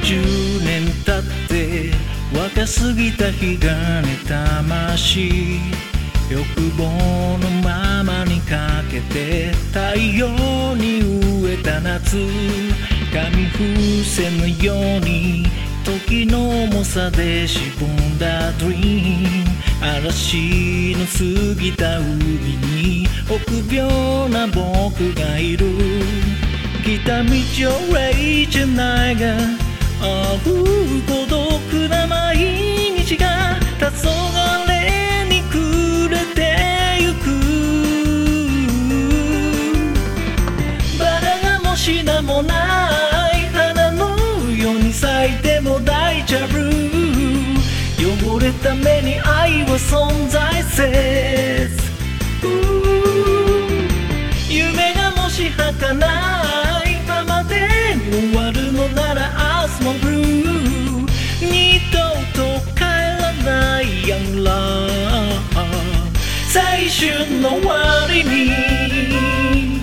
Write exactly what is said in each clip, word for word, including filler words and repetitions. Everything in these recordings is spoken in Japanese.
じゅうねん経って若すぎた日がね魂欲望のままにかけて太陽に飢えた夏紙風船のように時の重さでしぼんだ Dream 嵐の過ぎた海に臆病な僕がいる来た道俺じゃないがああ孤独な毎日が黄昏に暮れてゆくバラがもし名もない花のように咲いても大丈夫汚れた目に愛は存在せず夢がもし儚いままで終わるのなら明日もブルー二度と帰らないやんら青春の終わりに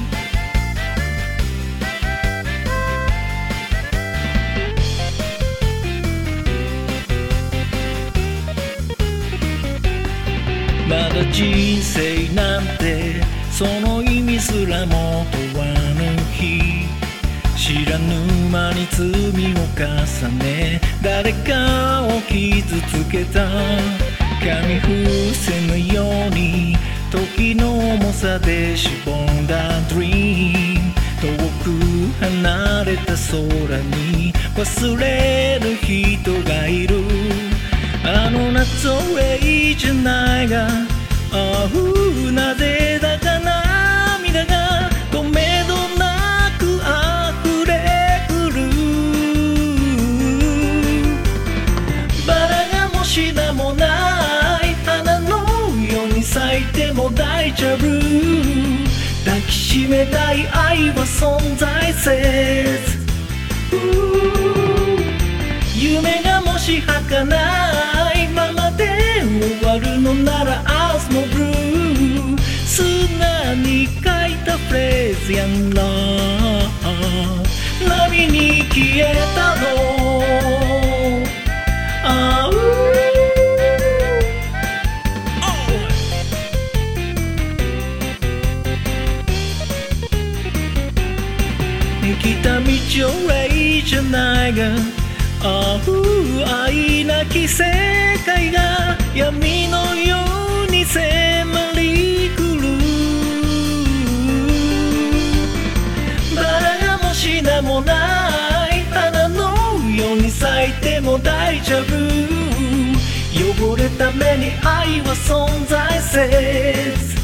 まだ人生なんてその意味すらも問わぬ日知らぬ間に罪を重ね誰かを傷つけた紙風船のように時の重さでしぼんだ Dream 遠く離れた空に忘れる人がいるあの夏俺じゃないがああなぜだか涙が止めどなく溢れくるバラがもし名もない花のように咲いても大丈夫抱きしめたい愛は存在せず夢がもし儚いままで終わるのなら明日もブルー砂に書いたフレーズやんな波に消えたのあう来た道俺じゃないがああ愛なき世界が闇のように迫り来るバラがもし名もない花のように咲いても大丈夫汚れた目に愛は存在せず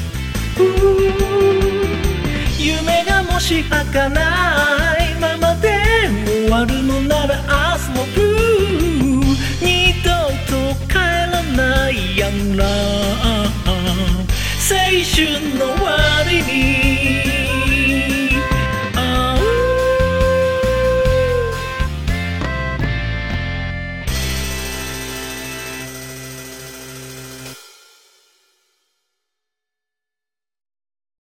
夢がもし儚いままで終わるのなら明日もブルー二度と帰らないやんら青春の終わり